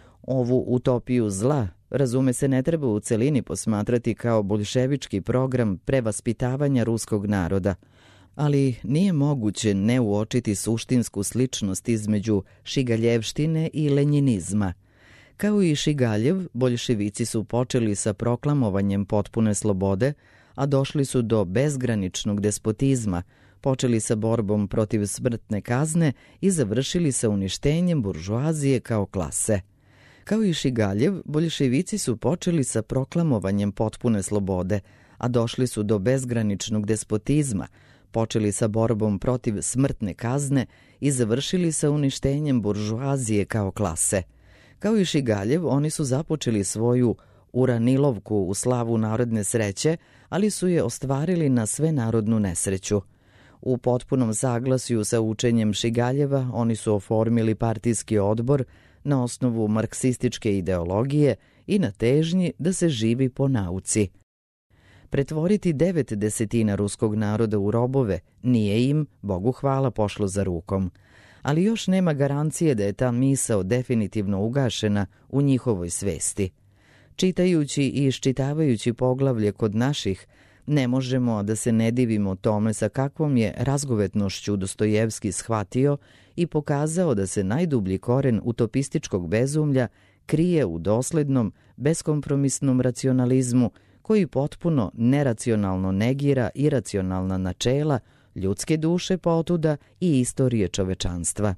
Speaker 1: Ovu utopiju zla, razume se, ne treba u celini posmatrati kao boljševički program prevaspitavanja ruskog naroda, ali nije moguće ne uočiti suštinsku sličnost između šigaljevštine i lenjinizma. Kao i Šigaljev, boljševici su počeli sa proklamovanjem potpune slobode, a došli su do bezgraničnog despotizma, počeli sa borbom protiv smrtne kazne i završili sa uništenjem buržoazije kao klase. Kao i Šigaljev, boljševici su počeli sa proklamovanjem potpune slobode, a došli su do bezgraničnog despotizma, počeli sa borbom protiv smrtne kazne i završili sa uništenjem buržoazije kao klase. Kao i Šigaljev, oni su započeli svoju uranilovku u slavu narodne sreće, ali su je ostvarili na svenarodnu nesreću. U potpunom saglasju sa učenjem Šigaljeva oni su oformili partijski odbor na osnovu marksističke ideologije i na težnji da se živi po nauci. Pretvoriti devet desetina ruskog naroda u robove nije im, Bogu hvala, pošlo za rukom. Ali još nema garancije da je ta misao definitivno ugašena u njihovoj svesti. Čitajući i iščitavajući poglavlje kod naših, ne možemo da se ne divimo tome sa kakvom je razgovetnošću Dostojevski shvatio i pokazao da se najdublji koren utopističkog bezumlja krije u doslednom, beskompromisnom racionalizmu koji potpuno neracionalno negira iracionalna načela ljudske duše potuda i istorije čovečanstva.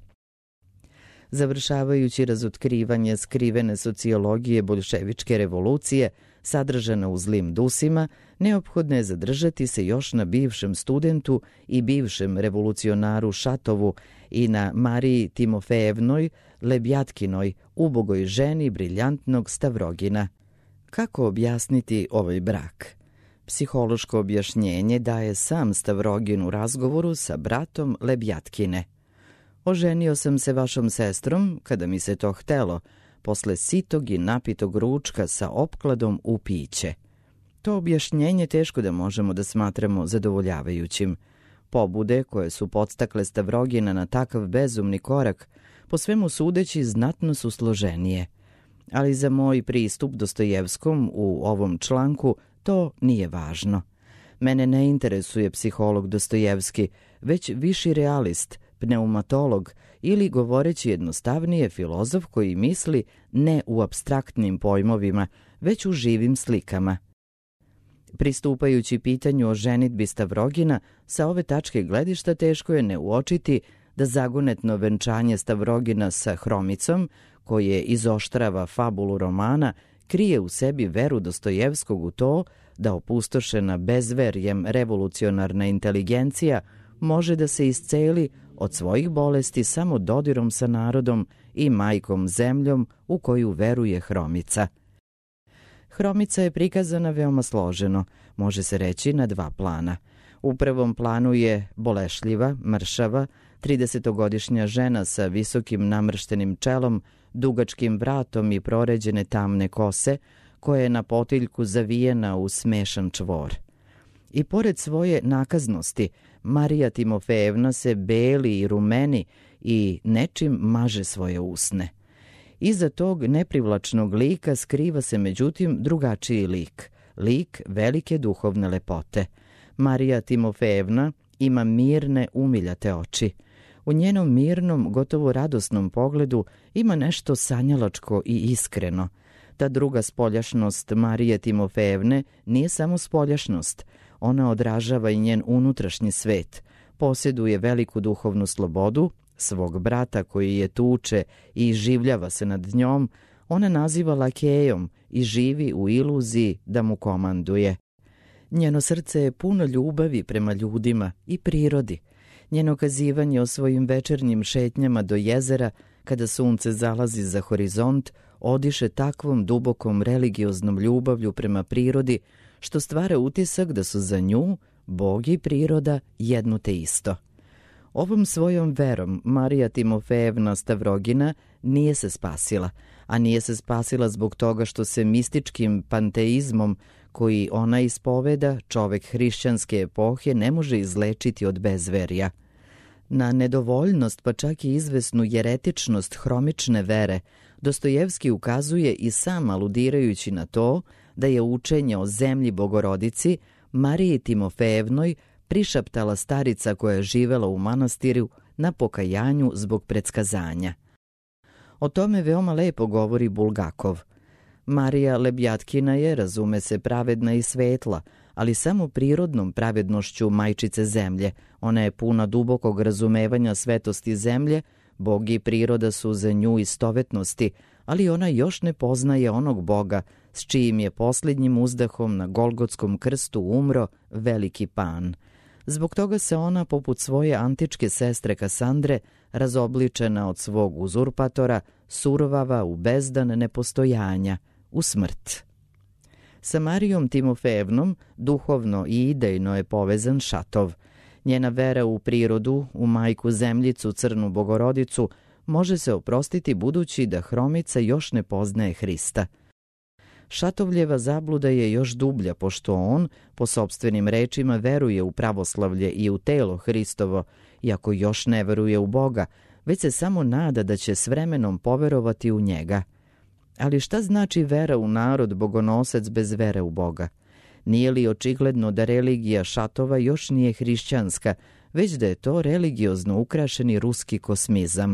Speaker 1: Završavajući razotkrivanje skrivene sociologije boljševičke revolucije, sadržana u zlim dusima, neophodno je zadržati se još na bivšem studentu i bivšem revolucionaru Šatovu i na Mariji Timofejevnoj Lebjatkinoj, ubogoj ženi briljantnog Stavrogina. Kako objasniti ovaj brak? Psihološko objašnjenje daje sam Stavrogin u razgovoru sa bratom Lebjatkine. Oženio sam se vašom sestrom kada mi se to htelo, posle sitog i napitog ručka sa opkladom u piće. To objašnjenje teško da možemo da smatramo zadovoljavajućim. Pobude koje su podstakle Stavrogina na takav bezumni korak, po svemu sudeći, znatno su složenije. Ali za moj pristup Dostojevskom u ovom članku to nije važno. Mene ne interesuje psiholog Dostojevski, već viši realist, pneumatolog ili, govoreći jednostavnije, filozof koji misli ne u apstraktnim pojmovima, već u živim slikama. Pristupajući pitanju o ženidbi Stavrogina, sa ove tačke gledišta teško je ne uočiti da zagonetno venčanje Stavrogina sa Hromicom, koje izoštrava fabulu romana, krije u sebi veru Dostojevskog u to da opustošena bezverjem revolucionarna inteligencija može da se isceli od svojih bolesti samo dodirom sa narodom i majkom zemljom u koju veruje Hromica. Hromica je prikazana veoma složeno, može se reći na dva plana. U prvom planu je bolešljiva, mršava, tridesetogodišnja žena sa visokim namrštenim čelom, dugačkim vratom i proređene tamne kose, koja je na potiljku zavijena u smešan čvor. I pored svoje nakaznosti, Marija Timofejevna se beli i rumeni i nečim maže svoje usne. Iza tog neprivlačnog lika skriva se međutim drugačiji lik, lik velike duhovne lepote. Marija Timofejevna ima mirne, umiljate oči. U njenom mirnom, gotovo radosnom pogledu ima nešto sanjalačko i iskreno. Ta druga spoljašnost Marije Timofejevne nije samo spoljašnost, ona odražava i njen unutrašnji svet. Posjeduje veliku duhovnu slobodu, svog brata koji je tuče i življava se nad njom, ona naziva lakejom i živi u iluziji da mu komanduje. Njeno srce je puno ljubavi prema ljudima i prirodi. Njeno kazivanje o svojim večernjim šetnjama do jezera, kada sunce zalazi za horizont, odiše takvom dubokom religioznom ljubavlju prema prirodi, što stvara utisak da su za nju Bog i priroda jedno te isto. Ovom svojom verom Marija Timofejevna Stavrogina nije se spasila, a nije se spasila zbog toga što se mističkim panteizmom koji ona ispoveda čovek hrišćanske epohe ne može izlečiti od bezverja. Na nedovoljnost, pa čak i izvesnu jeretičnost hromične vere, Dostojevski ukazuje i sam aludirajući na to da je učenje o zemlji Bogorodici Mariji Timofejevnoj prišaptala starica koja je živela u manastiru na pokajanju zbog predskazanja. O tome veoma lepo govori Bulgakov. Marija Lebjatkina je, razume se, pravedna i svetla, ali samo prirodnom pravednošću majčice zemlje. Ona je puna dubokog razumevanja svetosti zemlje, Bog i priroda su za nju istovetnosti, ali ona još ne poznaje onog Boga s čijim je posljednjim uzdahom na Golgotskom krstu umro veliki Pan. Zbog toga se ona, poput svoje antičke sestre Kasandre, razobličena od svog uzurpatora, surovava u bezdan nepostojanja, u smrt. Sa Marijom Timofejevnom duhovno i idejno je povezan Šatov. Njena vera u prirodu, u majku zemljicu Crnu Bogorodicu, može se oprostiti budući da Hromica još ne poznaje Hrista. Šatovljeva zabluda je još dublja, pošto on, po sopstvenim rečima, veruje u pravoslavlje i u telo Hristovo, iako još ne veruje u Boga, već se samo nada da će s vremenom poverovati u njega. Ali šta znači vera u narod bogonosac bez vere u Boga? Nije li očigledno da religija Šatova još nije hrišćanska, već da je to religiozno ukrašeni ruski kosmizam?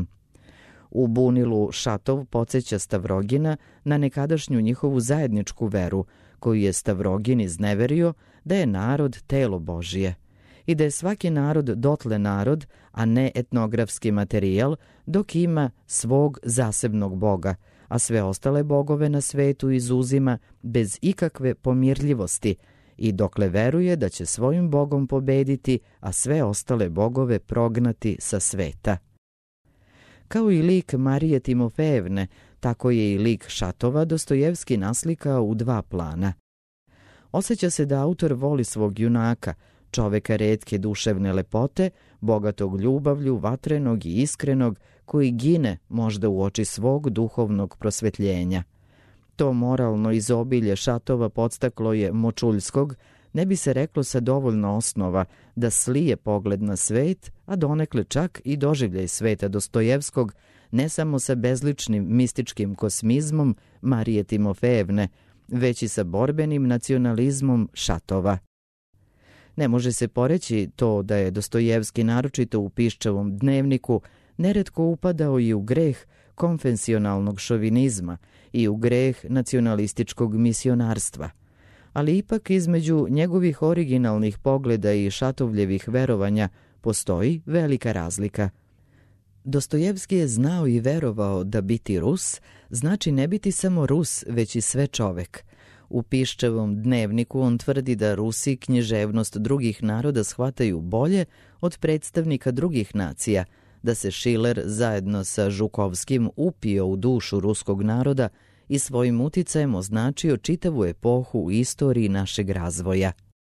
Speaker 1: U bunilu Šatov podsjeća Stavrogina na nekadašnju njihovu zajedničku veru, koju je Stavrogin izneverio da je narod telo Božije i da je svaki narod dotle narod, a ne etnografski materijal, dok ima svog zasebnog Boga, a sve ostale bogove na svetu izuzima bez ikakve pomirljivosti i dokle veruje da će svojim Bogom pobediti, a sve ostale bogove prognati sa sveta. Kao i lik Marije Timofejevne, tako je i lik Šatova Dostojevski naslikao u dva plana. Osjeća se da autor voli svog junaka, čoveka retke duševne lepote, bogatog ljubavlju, vatrenog i iskrenog, koji gine možda u oči svog duhovnog prosvetljenja. To moralno izobilje Šatova podstaklo je Močuljskog, ne bi se reklo sa dovoljno osnova, da slije pogled na svet, a donekle čak i doživljaj sveta Dostojevskog, ne samo sa bezličnim mističkim kosmizmom Marije Timofejevne, već i sa borbenim nacionalizmom Šatova. Ne može se poreći to da je Dostojevski naročito u Piščevom dnevniku neretko upadao i u greh konfesionalnog šovinizma i u greh nacionalističkog misionarstva. Ali ipak između njegovih originalnih pogleda i Šatovljevih verovanja postoji velika razlika. Dostojevski je znao i verovao da biti Rus znači ne biti samo Rus, već i sve čovek. U Piščevom dnevniku on tvrdi da Rusi književnost drugih naroda shvataju bolje od predstavnika drugih nacija, da se Šiler zajedno sa Žukovskim upio u dušu ruskog naroda i svojim uticajem označio čitavu epohu u istoriji našeg razvoja.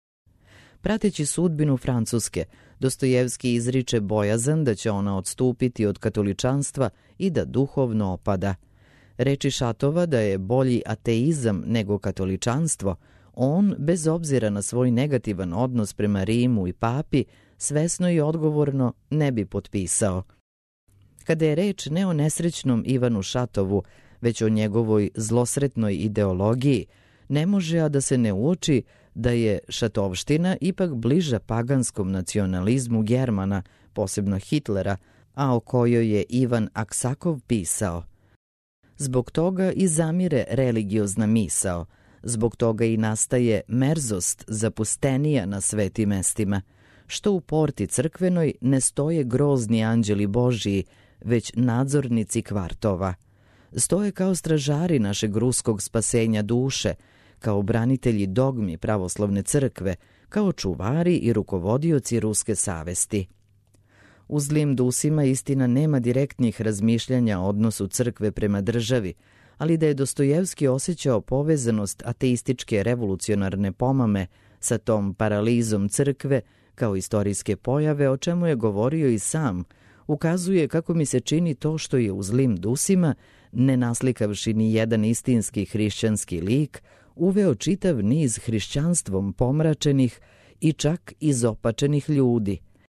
Speaker 1: Prateći sudbinu Francuske, Dostojevski izriče bojazan da će ona odstupiti od katoličanstva i da duhovno opada. Reči Šatova da je bolji ateizam nego katoličanstvo, on, bez obzira na svoj negativan odnos prema Rimu i papi, svesno i odgovorno ne bi potpisao. Kada je reč ne o nesrećnom Ivanu Šatovu, već o njegovoj zlosretnoj ideologiji, ne može a da se ne uoči da je šatovština ipak bliža paganskom nacionalizmu Germana, posebno Hitlera, a o kojoj je Ivan Aksakov pisao. Zbog toga i zamire religiozna misao, zbog toga i nastaje merzost zapustenija na svetim mestima, što u porti crkvenoj ne stoje grozni anđeli Božiji, već nadzornici kvartova. Stoje kao stražari našeg ruskog spasenja duše, kao branitelji dogmi pravoslavne crkve, kao čuvari i rukovodioci ruske savesti. U Zlim dusima istina nema direktnih razmišljanja o odnosu crkve prema državi, ali da je Dostojevski osjećao povezanost ateističke revolucionarne pomame sa tom paralizom crkve kao istorijske pojave, o čemu je govorio i sam, ukazuje kako mi se čini to što je u Zlim dusima, ne naslikavši ni jedan istinski hrišćanski lik, uveo čitav niz hrišćanstvom pomračenih i čak izopačenih ljudi.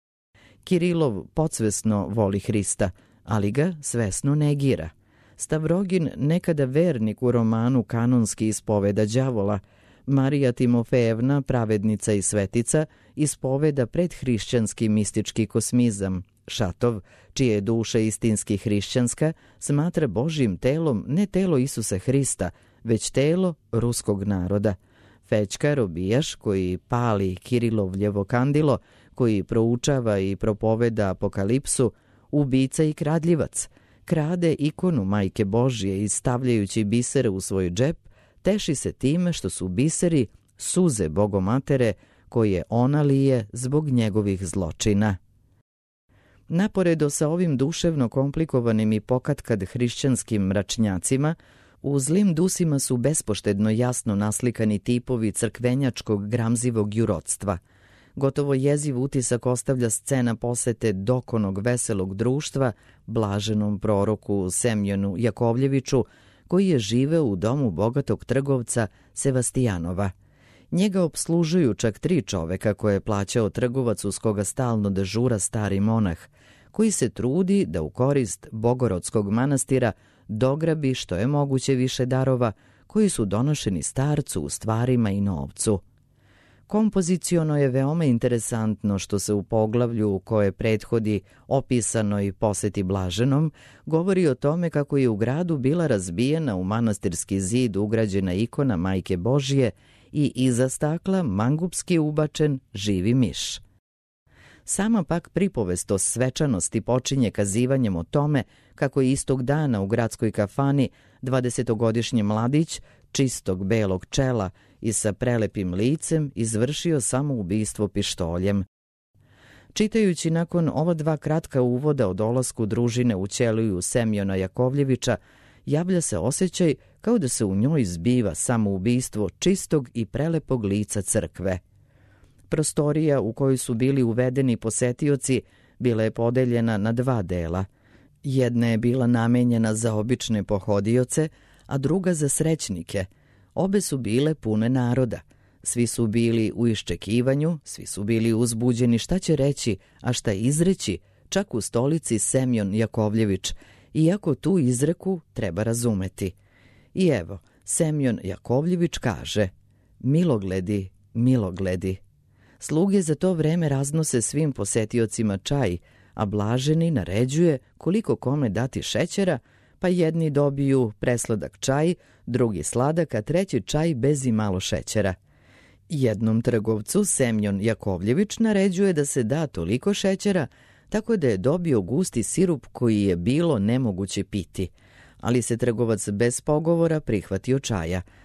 Speaker 1: Kirilov podsvesno voli Hrista, ali ga svesno negira. Stavrogin, nekada vernik u romanu Kanonski ispoveda đavola, Marija Timofejevna, pravednica i svetica, ispoveda predhrišćanski mistički kosmizam. Šatov, čija je duša istinski hrišćanska, smatra Božjim telom ne telo Isusa Hrista, već telo ruskog naroda. Fećka Robijaš, koji pali Kirilovljevo kandilo, koji proučava i propoveda apokalipsu, ubica i kradljivac, krade ikonu Majke Božje i stavljajući bisere u svoj džep, teši se time što su biseri suze Bogomatere koje ona lije zbog njegovih zločina. Naporedo sa ovim duševno komplikovanim i pokatkad hrišćanskim mračnjacima, u Zlim dusima su bespoštedno jasno naslikani tipovi crkvenjačkog gramzivog jurodstva. Gotovo jeziv utisak ostavlja scena posete dokonog veselog društva blaženom proroku Semjonu Jakovljeviću, koji je živeo u domu bogatog trgovca Sevastijanova. Njega opslužuju čak tri čoveka koje je plaćao trgovac uz koga stalno dežura stari monah, koji se trudi da u korist Bogorodskog manastira dograbi što je moguće više darova koji su donošeni starcu u stvarima i novcu. Kompoziciono je veoma interesantno što se u poglavlju u koje prethodi opisanoj poseti Blaženom govori o tome kako je u gradu bila razbijena u manastirski zid ugrađena ikona Majke Božje i iza stakla mangupski ubačen živi miš. Sama pak pripovest o svečanosti počinje kazivanjem o tome kako je istog dana u gradskoj kafani dvadesetogodišnji mladić čistog belog čela i sa prelepim licem izvršio samoubistvo pištoljem. Čitajući nakon ova dva kratka uvoda o dolasku družine u ćeliju Semjona Jakovljevića, javlja se osjećaj kao da se u njoj zbiva samoubistvo čistog i prelepog lica crkve. Prostorija u kojoj su bili uvedeni posetioci bila je podeljena na dva dela. Jedna je bila namenjena za obične pohodioce, a druga za srećnike. Obe su bile pune naroda. Svi su bili u iščekivanju, svi su bili uzbuđeni šta će reći, a šta izreći, čak u stolici Semjon Jakovljević, iako tu izreku treba razumeti. I evo, Semjon Jakovljević kaže: milogledi, milogledi. Sluge za to vreme raznose svim posetiocima čaj, a Blaženi naređuje koliko kome dati šećera, pa jedni dobiju presladak čaj, drugi sladak, a treći čaj bez i malo šećera. Jednom trgovcu Semjon Jakovljević naređuje da se da toliko šećera, tako da je dobio gusti sirup koji je bilo nemoguće piti. Ali se trgovac bez pogovora prihvatio čaja,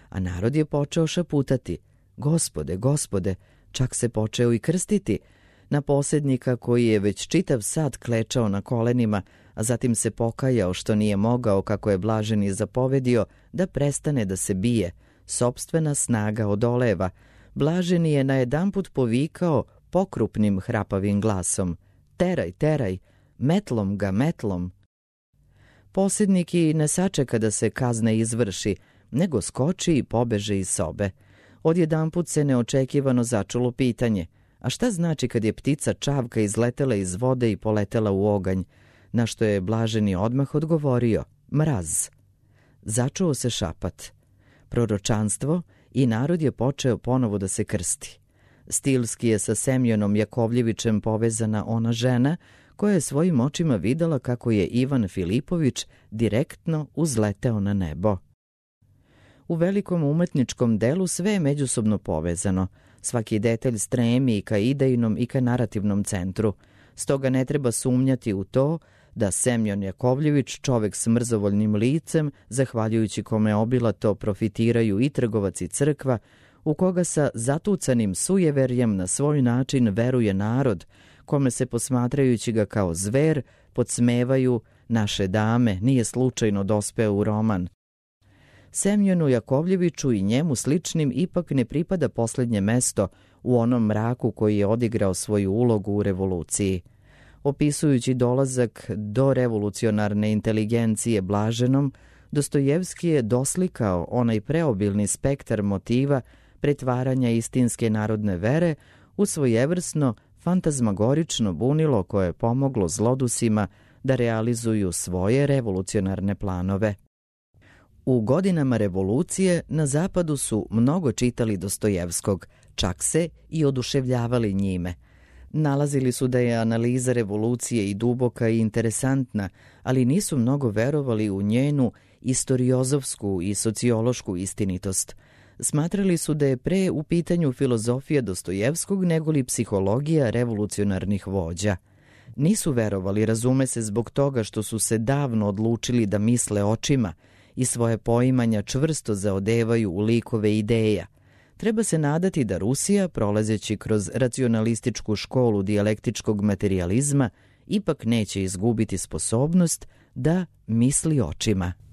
Speaker 1: a narod je počeo šaputati: Gospode, Gospode, čak se počeo i krstiti na posjednika koji je već čitav sat klečao na kolenima, a zatim se pokajao što nije mogao, kako je blaženi zapovedio, da prestane da se bije. Sopstvena snaga odoleva. Blaženi je najedanput povikao pokrupnim hrapavim glasom: Teraj, teraj, metlom ga, metlom. Posjednik i ne sačeka da se kazna izvrši, nego skoči i pobeže iz sobe. Odjedanput se neočekivano začulo pitanje: a šta znači kad je ptica čavka izletela iz vode i poletela u oganj? Na što je blaženi odmah odgovorio: mraz. Začuo se šapat. Proročanstvo i narod je počeo ponovo da se krsti. Stilski je sa Semjonom Jakovljevićem povezana ona žena koja je svojim očima videla kako je Ivan Filipović direktno uzleteo na nebo. U velikom umetničkom delu sve je međusobno povezano. Svaki detalj stremi i ka idejnom i ka narativnom centru. Stoga ne treba sumnjati u to da Semjon Jakovljević, čovek s mrzovoljnim licem, zahvaljujući kome obilato profitiraju i trgovac i crkva, u koga sa zatucanim sujeverjem na svoj način veruje narod, kome se posmatrajući ga kao zver, podsmevaju naše dame, nije slučajno dospeo u roman. Semjonu Jakovljeviću i njemu sličnim ipak ne pripada posljednje mesto u onom mraku koji je odigrao svoju ulogu u revoluciji. Opisujući dolazak do revolucionarne inteligencije Blaženom, Dostojevski je doslikao onaj preobilni spektar motiva pretvaranja istinske narodne vere u svojevrsno fantazmagorično bunilo koje je pomoglo zlodusima da realizuju svoje revolucionarne planove. U godinama revolucije na zapadu su mnogo čitali Dostojevskog, čak se i oduševljavali njime. Nalazili su da je analiza revolucije i duboka i interesantna, ali nisu mnogo verovali u njenu istoriozovsku i sociološku istinitost. Smatrali su da je pre u pitanju filozofija Dostojevskog negoli psihologija revolucionarnih vođa. Nisu verovali, razume se, zbog toga što su se davno odlučili da misle očima i svoje poimanja čvrsto zaodevaju u likove ideja. Treba se nadati da Rusija, prolazeći kroz racionalističku školu dijalektičkog materijalizma, ipak neće izgubiti sposobnost da misli očima.